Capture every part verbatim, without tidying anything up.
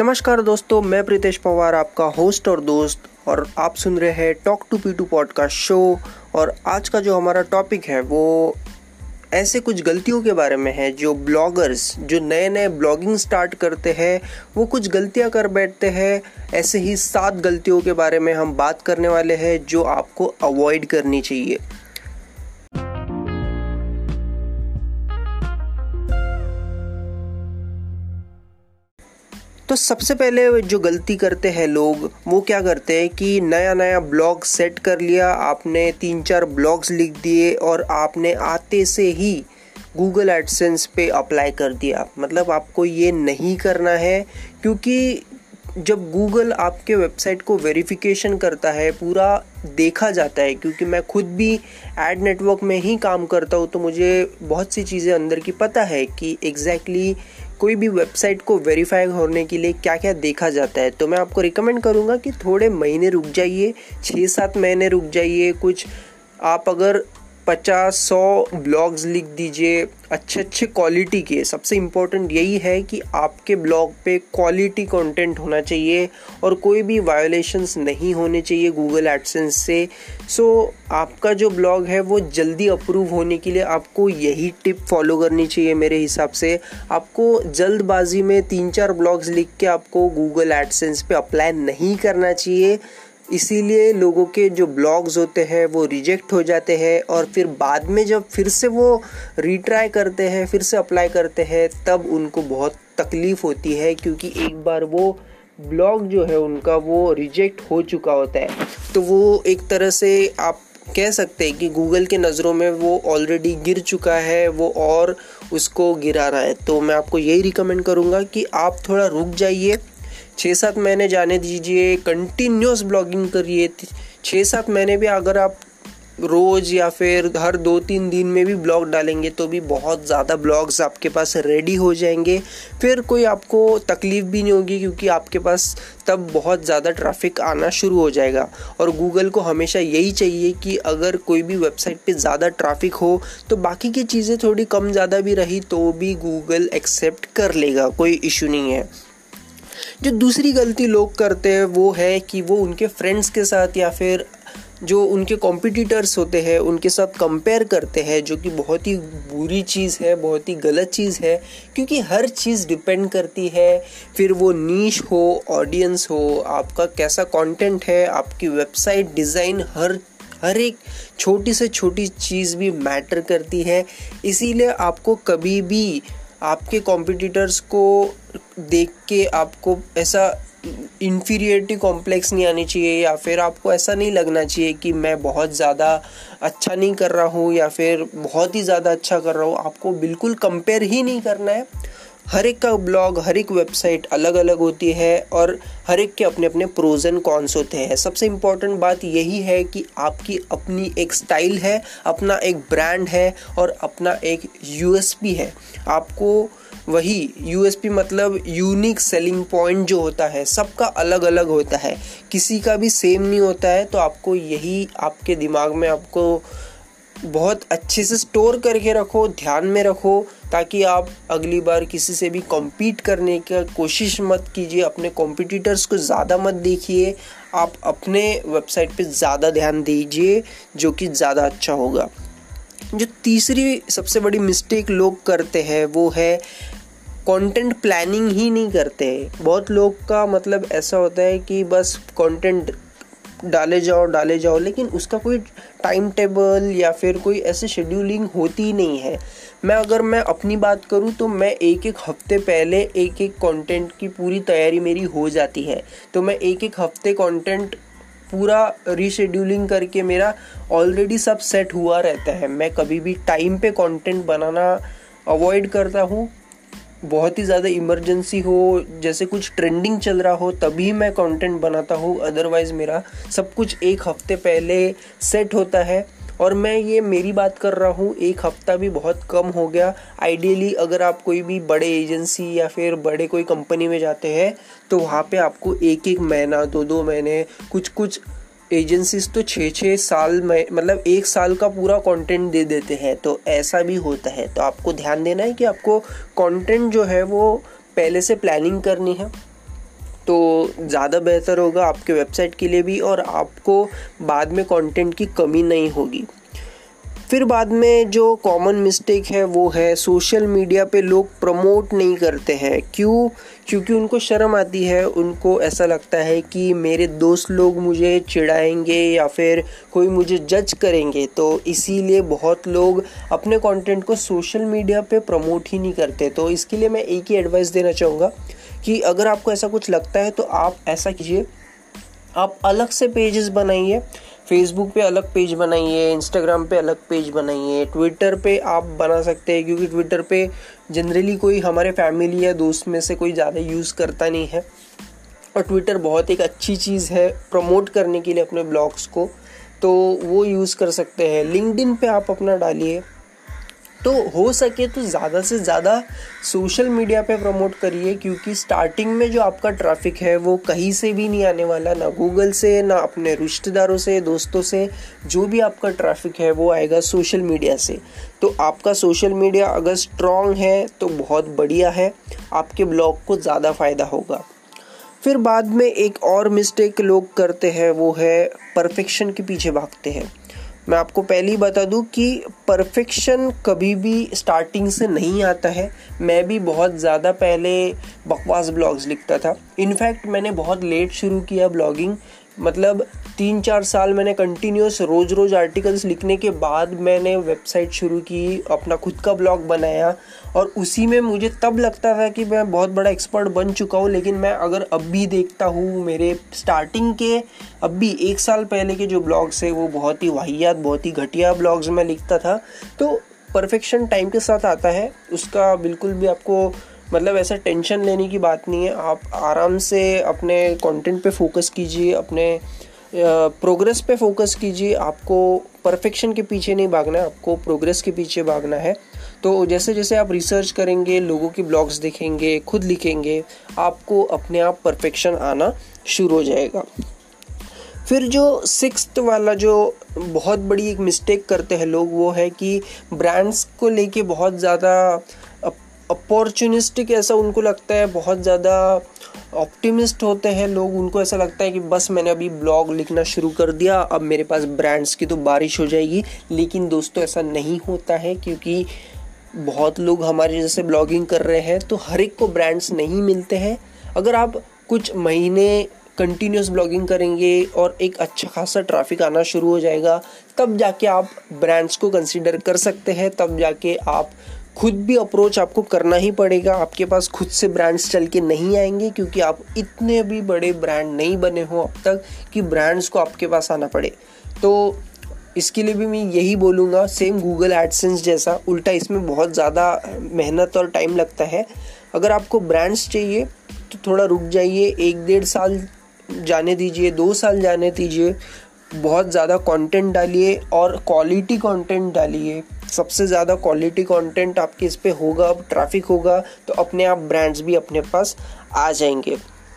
नमस्कार दोस्तों, मैं प्रीतेश पवार आपका होस्ट और दोस्त, और आप सुन रहे हैं talk to P two podcast show. और आज का जो हमारा टॉपिक है वो ऐसे कुछ गलतियों के बारे में है जो ब्लॉगर्स जो नए नए ब्लॉगिंग स्टार्ट करते हैं वो कुछ गलतियां कर बैठते हैं। ऐसे ही सात गलतियों के बारे में हम बात करने वाले हैं जो आपको अवॉइड करनी चाहिए। तो सबसे पहले जो गलती करते हैं लोग वो क्या करते हैं कि नया नया ब्लॉग सेट कर लिया, आपने तीन चार ब्लॉग्स लिख दिए और आपने आते से ही गूगल एडसेंस पे अप्लाई कर दिया। मतलब आपको ये नहीं करना है, क्योंकि जब गूगल आपके वेबसाइट को वेरिफिकेशन करता है पूरा देखा जाता है। क्योंकि मैं खुद भी एड नेटवर्क में ही काम करता हूँ तो मुझे बहुत सी चीज़ें अंदर की पता है कि एग्जैक्टली कोई भी वेबसाइट को वेरीफाई होने के लिए क्या क्या देखा जाता है। तो मैं आपको रिकमेंड करूँगा कि थोड़े महीने रुक जाइए, छः सात महीने रुक जाइए। कुछ आप अगर पचास सौ ब्लॉग्स लिख दीजिए अच्छे अच्छे क्वालिटी के। सबसे इम्पोर्टेंट यही है कि आपके ब्लॉग पे क्वालिटी कंटेंट होना चाहिए और कोई भी वायोलेशंस नहीं होने चाहिए गूगल एडसेंस से। सो आपका जो ब्लॉग है वो जल्दी अप्रूव होने के लिए आपको यही टिप फॉलो करनी चाहिए। मेरे हिसाब से आपको जल्दबाजी में तीन चार ब्लॉग्स लिख के आपको गूगल एडसेंस पे अप्लाई नहीं करना चाहिए। इसीलिए लोगों के जो ब्लॉग्स होते हैं वो रिजेक्ट हो जाते हैं और फिर बाद में जब फिर से वो रीट्राई करते हैं, फिर से अप्लाई करते हैं, तब उनको बहुत तकलीफ़ होती है, क्योंकि एक बार वो ब्लॉग जो है उनका वो रिजेक्ट हो चुका होता है। तो वो एक तरह से आप कह सकते हैं कि गूगल के नज़रों में वो ऑलरेडी गिर चुका है, वो और उसको गिरा रहा है। तो मैं आपको यही रिकमेंड करूँगा कि आप थोड़ा रुक जाइए, छः सात महीने जाने दीजिए, कंटिन्यूस ब्लॉगिंग करिए। छः सात महीने भी अगर आप रोज़ या फिर हर दो तीन दिन में भी ब्लॉग डालेंगे तो भी बहुत ज़्यादा ब्लॉग्स आपके पास रेडी हो जाएंगे। फिर कोई आपको तकलीफ़ भी नहीं होगी, क्योंकि आपके पास तब बहुत ज़्यादा ट्रैफिक आना शुरू हो जाएगा। और गूगल को हमेशा यही चाहिए कि अगर कोई भी वेबसाइट पे ज़्यादा ट्रैफिक हो तो बाकी की चीज़ें थोड़ी कम ज़्यादा भी रही तो भी गूगल एक्सेप्ट कर लेगा, कोई इशू नहीं है। जो दूसरी गलती लोग करते हैं वो है कि वो उनके फ्रेंड्स के साथ या फिर जो उनके कॉम्पिटिटर्स होते हैं उनके साथ कंपेयर करते हैं, जो कि बहुत ही बुरी चीज़ है, बहुत ही गलत चीज़ है। क्योंकि हर चीज़ डिपेंड करती है, फिर वो नीश हो, ऑडियंस हो, आपका कैसा कंटेंट है, आपकी वेबसाइट डिज़ाइन, हर हर एक छोटी से छोटी चीज़ भी मैटर करती है। इसीलिए आपको कभी भी आपके कॉम्पिटिटर्स को देख के आपको ऐसा इन्फीरियरिटी कॉम्प्लेक्स नहीं आनी चाहिए, या फिर आपको ऐसा नहीं लगना चाहिए कि मैं बहुत ज़्यादा अच्छा नहीं कर रहा हूँ या फिर बहुत ही ज़्यादा अच्छा कर रहा हूँ। आपको बिल्कुल कंपेयर ही नहीं करना है। हर एक का ब्लॉग, हर एक वेबसाइट अलग अलग होती है और हर एक के अपने अपने प्रोज एंड कॉन्स होते हैं। सबसे इम्पॉर्टेंट बात यही है कि आपकी अपनी एक स्टाइल है, अपना एक ब्रांड है और अपना एक यूएसपी है। आपको वही यूएसपी मतलब यूनिक सेलिंग पॉइंट जो होता है सबका अलग अलग होता है, किसी का भी सेम नहीं होता है। तो आपको यही आपके दिमाग में आपको बहुत अच्छे से स्टोर करके रखो, ध्यान में रखो, ताकि आप अगली बार किसी से भी कॉम्पीट करने की कोशिश मत कीजिए। अपने कॉम्पिटिटर्स को ज़्यादा मत देखिए, आप अपने वेबसाइट पे ज़्यादा ध्यान दीजिए, जो कि ज़्यादा अच्छा होगा। जो तीसरी सबसे बड़ी मिस्टेक लोग करते हैं वो है कंटेंट प्लानिंग ही नहीं करते हैं। बहुत लोग का मतलब ऐसा होता है कि बस कंटेंट डाले जाओ डाले जाओ लेकिन उसका कोई टाइम टेबल या फिर कोई ऐसे शेड्यूलिंग होती ही नहीं है। मैं अगर मैं अपनी बात करूं तो मैं एक एक हफ्ते पहले एक एक कंटेंट की पूरी तैयारी मेरी हो जाती है। तो मैं एक एक हफ्ते कंटेंट पूरा रीशेड्यूलिंग करके मेरा ऑलरेडी सब सेट हुआ रहता है। मैं कभी भी टाइम पे कंटेंट बनाना अवॉइड करता हूँ। बहुत ही ज़्यादा इमरजेंसी हो, जैसे कुछ ट्रेंडिंग चल रहा हो, तभी मैं कंटेंट बनाता हूँ। अदरवाइज़ मेरा सब कुछ एक हफ्ते पहले सेट होता है। और मैं ये मेरी बात कर रहा हूँ, एक हफ्ता भी बहुत कम हो गया। आइडियली अगर आप कोई भी बड़े एजेंसी या फिर बड़े कोई कंपनी में जाते हैं तो वहाँ पे आपको एक एक महीना, दो दो महीने, कुछ कुछ एजेंसीज तो छः छः साल में मतलब एक साल का पूरा कंटेंट दे देते हैं। तो ऐसा भी होता है। तो आपको ध्यान देना है कि आपको कंटेंट जो है वो पहले से प्लानिंग करनी है। तो ज़्यादा बेहतर होगा आपके वेबसाइट के लिए भी, और आपको बाद में कंटेंट की कमी नहीं होगी। फिर बाद में जो कॉमन मिस्टेक है वो है सोशल मीडिया पे लोग प्रमोट नहीं करते हैं। क्यों? क्योंकि उनको शर्म आती है, उनको ऐसा लगता है कि मेरे दोस्त लोग मुझे चिढ़ाएंगे या फिर कोई मुझे जज करेंगे, तो इसीलिए बहुत लोग अपने कंटेंट को सोशल मीडिया पे प्रमोट ही नहीं करते। तो इसके लिए मैं एक ही एडवाइस देना चाहूँगा कि अगर आपको ऐसा कुछ लगता है तो आप ऐसा कीजिए, आप अलग से पेजेस बनाइए। फेसबुक पे अलग पेज बनाइए, इंस्टाग्राम पे अलग पेज बनाइए, ट्विटर पे आप बना सकते हैं, क्योंकि ट्विटर पे जनरली कोई हमारे फैमिली या दोस्त में से कोई ज़्यादा यूज़ करता नहीं है, और ट्विटर बहुत एक अच्छी चीज़ है प्रमोट करने के लिए अपने ब्लॉग्स को, तो वो यूज़ कर सकते हैं। लिंक्डइन पे आप अपना डालिए। तो हो सके तो ज़्यादा से ज़्यादा सोशल मीडिया पे प्रमोट करिए, क्योंकि स्टार्टिंग में जो आपका ट्रैफिक है वो कहीं से भी नहीं आने वाला, ना गूगल से, ना अपने रिश्तेदारों से, दोस्तों से। जो भी आपका ट्रैफिक है वो आएगा सोशल मीडिया से। तो आपका सोशल मीडिया अगर स्ट्रॉन्ग है तो बहुत बढ़िया है, आपके ब्लॉग को ज़्यादा फ़ायदा होगा। फिर बाद में एक और मिस्टेक लोग करते हैं, वो है परफेक्शन के पीछे भागते हैं। मैं आपको पहले ही बता दूं कि परफेक्शन कभी भी स्टार्टिंग से नहीं आता है। मैं भी बहुत ज़्यादा पहले बकवास ब्लॉग्स लिखता था। इनफैक्ट मैंने बहुत लेट शुरू किया ब्लॉगिंग, मतलब तीन चार साल मैंने कंटिन्यूस रोज़ रोज़ आर्टिकल्स लिखने के बाद मैंने वेबसाइट शुरू की, अपना खुद का ब्लॉग बनाया, और उसी में मुझे तब लगता था कि मैं बहुत बड़ा एक्सपर्ट बन चुका हूँ। लेकिन मैं अगर अब भी देखता हूँ मेरे स्टार्टिंग के, अब भी एक साल पहले के जो ब्लॉग्स है वो बहुत ही वाहियात, बहुत ही घटिया ब्लॉग्स में लिखता था। तो परफेक्शन टाइम के साथ आता है, उसका बिल्कुल भी आपको मतलब ऐसा टेंशन लेने की बात नहीं है। आप आराम से अपने कंटेंट पे फोकस कीजिए, अपने प्रोग्रेस पे फोकस कीजिए। आपको परफेक्शन के पीछे नहीं भागना है, आपको प्रोग्रेस के पीछे भागना है। तो जैसे जैसे आप रिसर्च करेंगे, लोगों की ब्लॉग्स देखेंगे, खुद लिखेंगे, आपको अपने आप परफेक्शन आना शुरू हो जाएगा। फिर जो सिक्स्थ वाला जो बहुत बड़ी एक मिस्टेक करते हैं लोग, वो है कि ब्रांड्स को लेके बहुत ज़्यादा अपॉर्चुनिस्टिक, ऐसा उनको लगता है, बहुत ज़्यादा ऑप्टिमिस्ट होते हैं लोग। उनको ऐसा लगता है कि बस मैंने अभी ब्लॉग लिखना शुरू कर दिया, अब मेरे पास ब्रांड्स की तो बारिश हो जाएगी। लेकिन दोस्तों ऐसा नहीं होता है, क्योंकि बहुत लोग हमारे जैसे ब्लॉगिंग कर रहे हैं तो हर एक को ब्रांड्स नहीं मिलते हैं। अगर आप कुछ महीने कंटिन्यूस ब्लॉगिंग करेंगे और एक अच्छा खासा ट्रैफिक आना शुरू हो जाएगा, तब जाके आप ब्रांड्स को कंसीडर कर सकते हैं। तब जाके आप खुद भी अप्रोच आपको करना ही पड़ेगा। आपके पास खुद से ब्रांड्स चल के नहीं आएंगे, क्योंकि आप इतने भी बड़े ब्रांड नहीं बने हो अब तक कि ब्रांड्स को आपके पास आना पड़े। तो इसके लिए भी मैं यही बोलूँगा, सेम गूगल एडसेंस जैसा, उल्टा इसमें बहुत ज़्यादा मेहनत और टाइम लगता है। अगर आपको ब्रांड्स चाहिए तो थोड़ा रुक जाइए, एक डेढ़ साल जाने दीजिए, दो साल जाने दीजिए, बहुत ज़्यादा कंटेंट डालिए और क्वालिटी कंटेंट डालिए। सबसे ज़्यादा क्वालिटी कंटेंट आपके इस पे होगा, ट्रैफिक होगा, तो अपने आप ब्रांड्स भी अपने पास आ जाएंगे।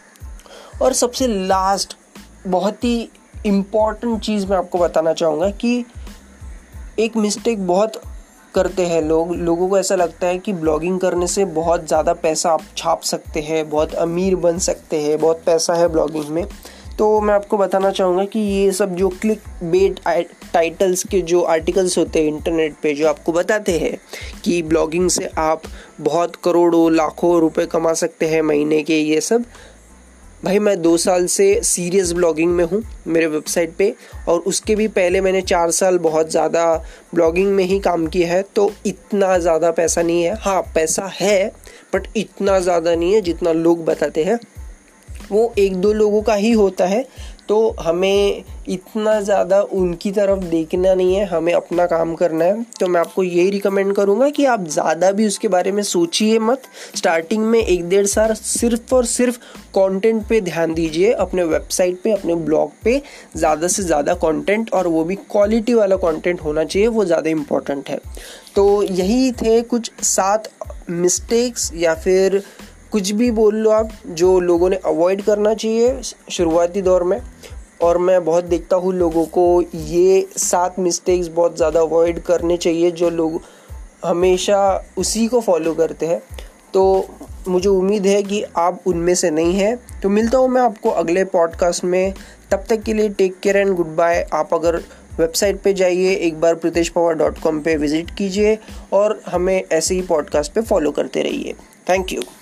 और सबसे लास्ट बहुत ही इम्पॉर्टेंट चीज़ मैं आपको बताना चाहूँगा कि एक मिस्टेक बहुत करते हैं लोग। लोगों को ऐसा लगता है कि ब्लॉगिंग करने से बहुत ज़्यादा पैसा आप छाप सकते हैं, बहुत अमीर बन सकते हैं, बहुत पैसा है ब्लॉगिंग में। तो मैं आपको बताना चाहूँगा कि ये सब जो क्लिक बेट टाइटल्स के जो आर्टिकल्स होते हैं इंटरनेट पे, जो आपको बताते हैं कि ब्लॉगिंग से आप बहुत करोड़ों लाखों रुपए कमा सकते हैं महीने के, ये सब भाई मैं दो साल से सीरियस ब्लॉगिंग में हूँ मेरे वेबसाइट पे, और उसके भी पहले मैंने चार साल बहुत ज़्यादा ब्लॉगिंग में ही काम किया है। तो इतना ज़्यादा पैसा नहीं है, हाँ पैसा है बट इतना ज़्यादा नहीं है जितना लोग बताते हैं। वो एक दो लोगों का ही होता है, तो हमें इतना ज़्यादा उनकी तरफ देखना नहीं है, हमें अपना काम करना है। तो मैं आपको यही रिकमेंड करूँगा कि आप ज़्यादा भी उसके बारे में सोचिए मत। स्टार्टिंग में एक डेढ़ साल सिर्फ और सिर्फ कंटेंट पे ध्यान दीजिए, अपने वेबसाइट पे, अपने ब्लॉग पे ज़्यादा से ज़्यादा कंटेंट, और वो भी क्वालिटी वाला कंटेंट होना चाहिए, वो ज़्यादा इम्पोर्टेंट है। तो यही थे कुछ सात मिस्टेक्स या फिर कुछ भी बोल लो आप, जो लोगों ने अवॉइड करना चाहिए शुरुआती दौर में। और मैं बहुत देखता हूँ लोगों को ये सात मिस्टेक्स बहुत ज़्यादा अवॉइड करने चाहिए, जो लोग हमेशा उसी को फॉलो करते हैं। तो मुझे उम्मीद है कि आप उनमें से नहीं हैं। तो मिलता हूँ मैं आपको अगले पॉडकास्ट में। तब तक के लिए take care and goodbye. आप अगर वेबसाइट पे जाइए, एक बार प्रीतेश पवार डॉट कॉम पे विजिट कीजिए और हमें ऐसे ही पॉडकास्ट पे फॉलो करते रहिए। Thank you.